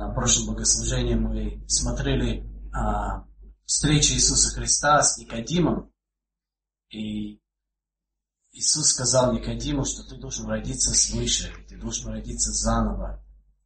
На прошлом богослужении мы смотрели встречу Иисуса Христа с Никодимом. И Иисус сказал Никодиму, что ты должен родиться свыше, ты должен родиться заново.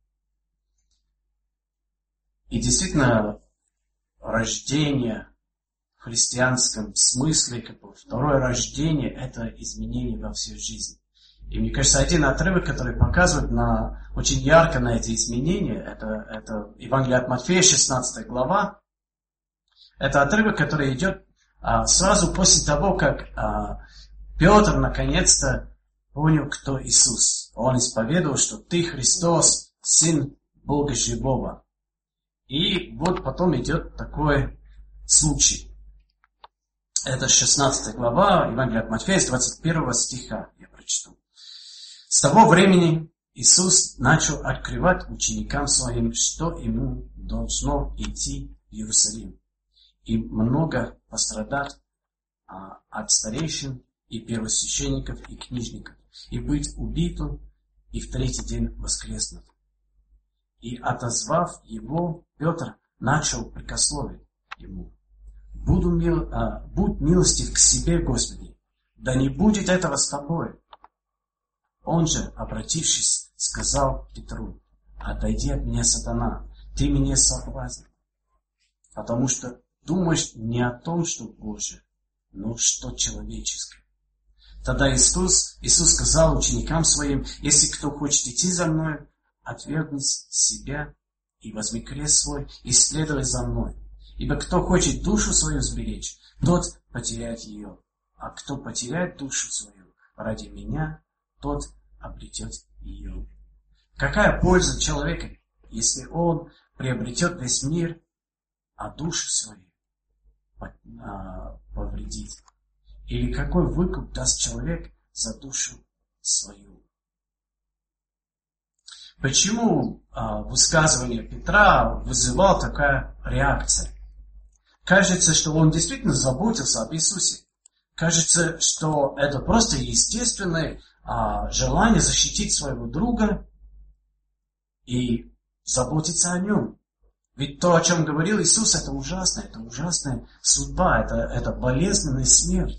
И действительно, рождение в христианском смысле, второе рождение, это изменение во всей жизни. И мне кажется, один отрывок, который показывает очень ярко на эти изменения, это Евангелие от Матфея, 16 глава. Это отрывок, который идет сразу после того, как Петр наконец-то понял, кто Иисус. Он исповедовал, что ты Христос, Сын Бога Живого. И вот потом идет такой случай. Это 16 глава, Евангелие от Матфея, с 21 стиха я прочту. С того времени Иисус начал открывать ученикам своим, что ему должно идти в Иерусалим, и много пострадать от старейшин и первосвященников и книжников, и быть убитым, и в третий день воскреснуть. И отозвав его, Петр начал прикословить ему: будь милостив к себе, Господи, да не будет этого с тобой. Он же, обратившись, сказал Петру: отойди от меня, сатана, ты меня соблазнил, потому что думаешь не о том, что Божие, но что человеческое. Тогда Иисус сказал ученикам своим: если кто хочет идти за мной, отвергни себя и возьми крест свой, и следуй за мной. Ибо кто хочет душу свою сберечь, тот потеряет ее. А кто потеряет душу свою ради меня, тот обретет ее. Какая польза человека, если он приобретет весь мир, а душу свою повредит? Или какой выкуп даст человек за душу свою? Почему высказывание Петра вызывало такая реакция? Кажется, что он действительно заботился об Иисусе. Кажется, что это просто естественное желание защитить своего друга и заботиться о нем. Ведь то, о чем говорил Иисус, это ужасная судьба, это болезненная смерть.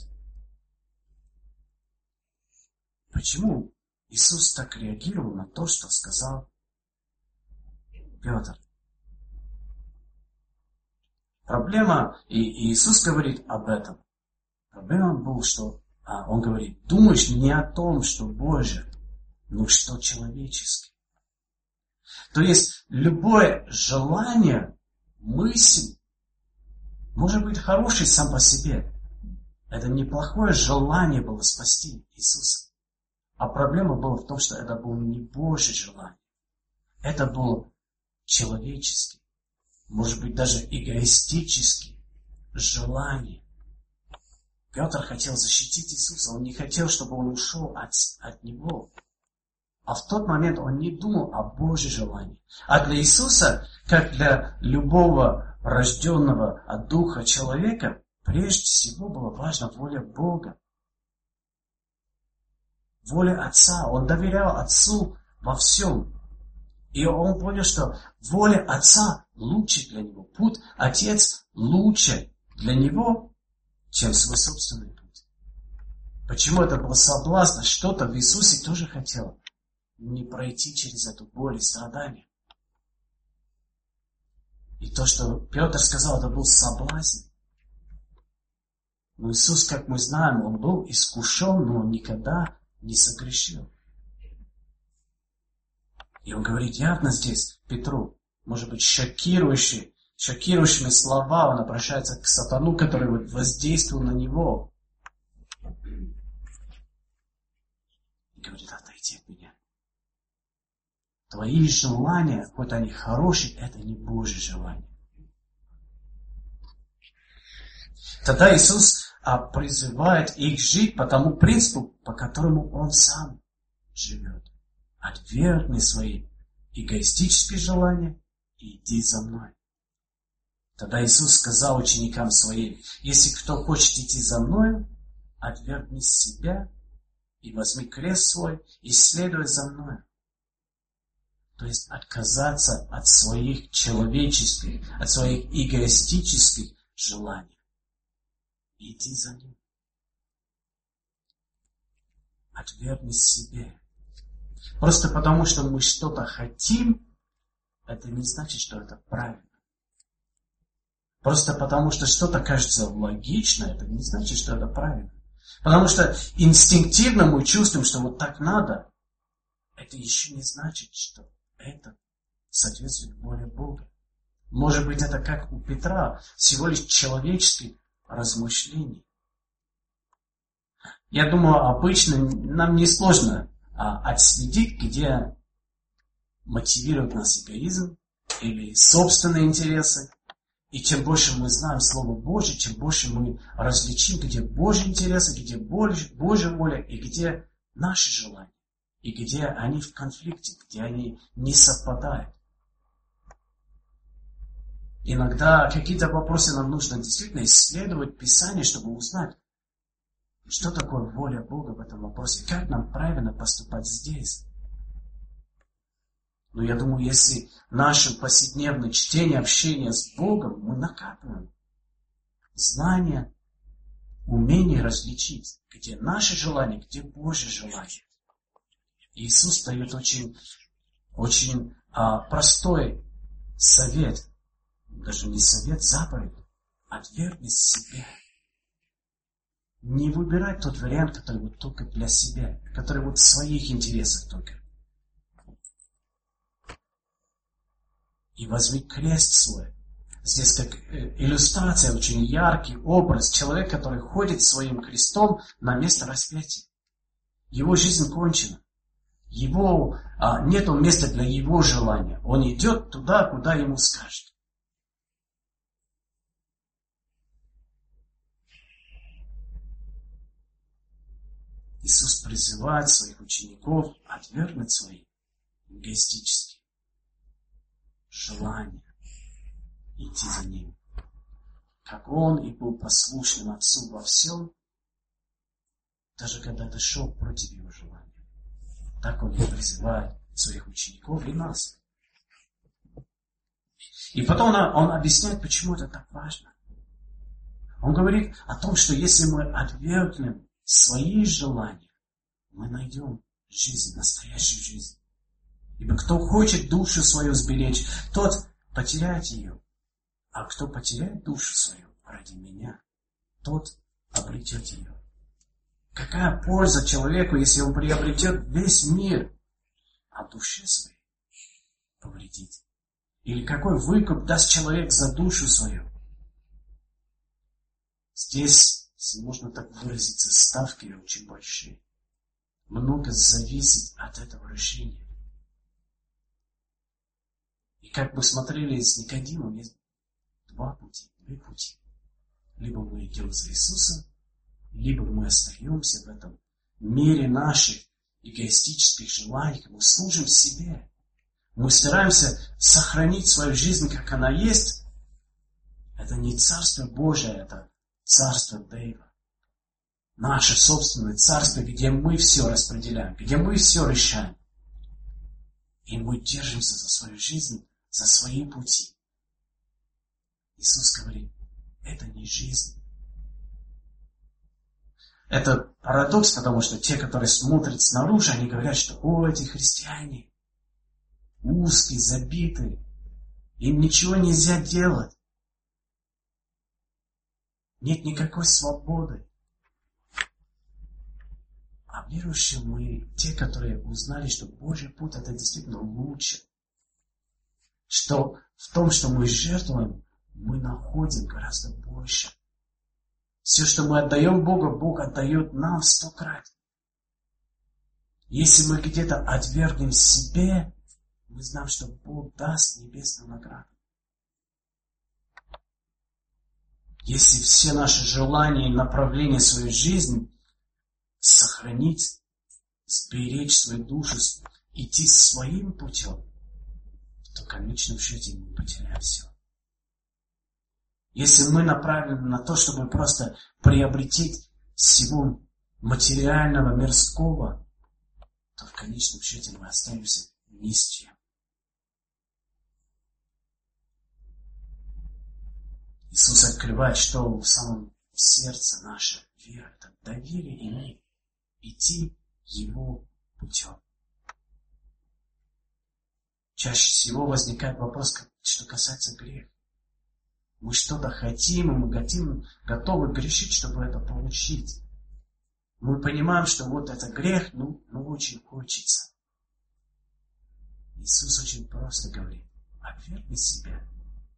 Почему Иисус так реагировал на то, что сказал Петр? Проблема, и Иисус говорит об этом, проблема была, что Он говорит: думаешь не о том, что Божие, но что человеческое. То есть, любое желание, мысль, может быть хорошей сам по себе. Это неплохое желание было спасти Иисуса. А проблема была в том, что это было не Божье желание. Это было человеческое, может быть даже эгоистическое желание. Петр хотел защитить Иисуса, он не хотел, чтобы он ушел от Него. А в тот момент он не думал о Божьем желании. А для Иисуса, как для любого рожденного от Духа человека, прежде всего была важна воля Бога. Воля Отца. Он доверял Отцу во всем. И он понял, что воля Отца лучше для него. Путь Отец лучше для него, чем свой собственный путь. Почему это был соблазн? Что-то в Иисусе тоже хотел не пройти через эту боль и страдания. И то, что Петр сказал, это был соблазн. Но Иисус, как мы знаем, Он был искушен, но Он никогда не согрешил. И Он говорит явно здесь Петру, может быть, шокирующими слова, Он обращается к сатану, который воздействовал на него. И говорит: отойди от меня. Твои желания, хоть они хорошие, это не Божье желание. Тогда Иисус призывает их жить по тому принципу, по которому Он сам живет. Отвергни свои эгоистические желания и иди за мной. Тогда Иисус сказал ученикам своим: если кто хочет идти за мной, отвергни себя и возьми крест свой и следуй за мной. То есть отказаться от своих человеческих, от своих эгоистических желаний. И идти за ним. Отвергни себе. Просто потому, что мы что-то хотим, это не значит, что это правильно. Просто потому, что что-то кажется логично, это не значит, что это правильно. Потому что инстинктивно мы чувствуем, что вот так надо. Это еще не значит, что это соответствует воле Бога. Может быть, это как у Петра, всего лишь человеческие размышления. Я думаю, обычно нам не сложно отследить, где мотивирует нас эгоизм или собственные интересы. И чем больше мы знаем Слово Божье, чем больше мы различим, где Божьи интересы, где Божья воля и где наши желания. И где они в конфликте, где они не совпадают. Иногда какие-то вопросы нам нужно действительно исследовать Писание, чтобы узнать, что такое воля Бога в этом вопросе, как нам правильно поступать здесь. Но я думаю, если наше повседневное чтение, общение с Богом, мы накапливаем знания, умение различить, где наши желания, где Божье желание. Иисус дает очень простой совет, даже не совет, заповедь. Отвергни себя. Не выбирай тот вариант, который вот только для себя, который вот в своих интересах только. И возьми крест свой. Здесь как иллюстрация, очень яркий образ. Человек, который ходит своим крестом на место распятия. Его жизнь кончена. Нету места для его желания. Он идет туда, куда ему скажут. Иисус призывает своих учеников отвергнуть свои эгоистические желания и идти за ним. Как он и был послушным Отцу во всем, даже когда это шел против его желания. Так он и призывает своих учеников и нас. И потом он объясняет, почему это так важно. Он говорит о том, что если мы отвергнем свои желания, мы найдем жизнь, настоящую жизнь. Ибо кто хочет душу свою сберечь, тот потеряет ее. А кто потеряет душу свою ради меня, тот обретет ее. Какая польза человеку, если он приобретет весь мир, а душе своей повредит? Или какой выкуп даст человек за душу свою? Здесь, если можно так выразиться, ставки очень большие. Много зависит от этого решения. И как мы смотрели с Никодимом, есть две пути. Либо мы идем за Иисусом, либо мы остаемся в этом мире наших эгоистических желаний, мы служим себе. Мы стараемся сохранить свою жизнь, как она есть. Это не Царство Божие, это Царство Дэйва. Наше собственное Царство, где мы все распределяем, где мы все решаем. И мы держимся за свою жизнь, за свои пути. Иисус говорит, это не жизнь. Это парадокс, потому что те, которые смотрят снаружи, они говорят, что эти христиане узкие, забитые, им ничего нельзя делать. Нет никакой свободы. А верующие мы, те, которые узнали, что Божий путь это действительно лучше. Что в том, что мы жертвуем, мы находим гораздо больше. Все, что мы отдаем Богу, Бог отдает нам 100 крат. Если мы где-то отвергнем себе, мы знаем, что Бог даст небесную награду. Если все наши желания и направления своей жизни сохранить, сберечь свою душу, идти своим путем, то в конечном счете мы потеряем все. Если мы направлены на то, чтобы просто приобретить всего материального, мирского, то в конечном счете мы останемся ни с чем. Иисус открывает, что в самом сердце наше вера, это доверие Ему, идти Его путем. Чаще всего возникает вопрос, что касается греха. Мы что-то хотим, и мы готовы грешить, чтобы это получить. Мы понимаем, что вот это грех, очень хочется. Иисус очень просто говорит: отвергни себя.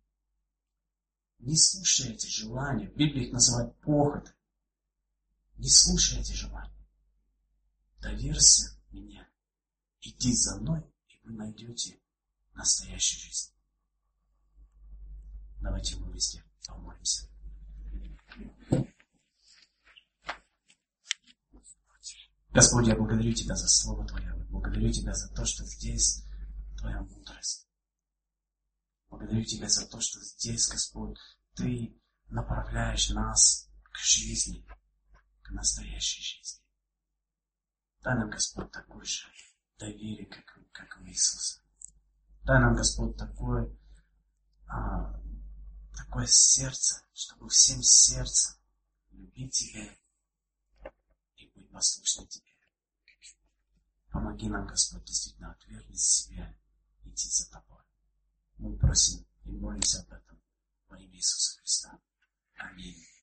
Не слушай эти желания. В Библии их называют похоти. Не слушай эти желания. Доверься мне. Иди за мной, и вы найдете настоящую жизнь. Давайте мы вместе помолимся. Господь, я благодарю Тебя за Слово Твое. Благодарю Тебя за то, что здесь Твоя мудрость. Благодарю Тебя за то, что здесь, Господь, Ты направляешь нас к жизни, к настоящей жизни. Дай нам, Господь, такое же доверие, как у Иисуса. Дай нам, Господь, такое сердце, чтобы всем сердцем любить Тебя и быть послушным Тебе. Помоги нам, Господь, действительно отвергнуть себя и идти за Тобой. Мы просим и молимся об этом во имя Иисуса Христа. Аминь.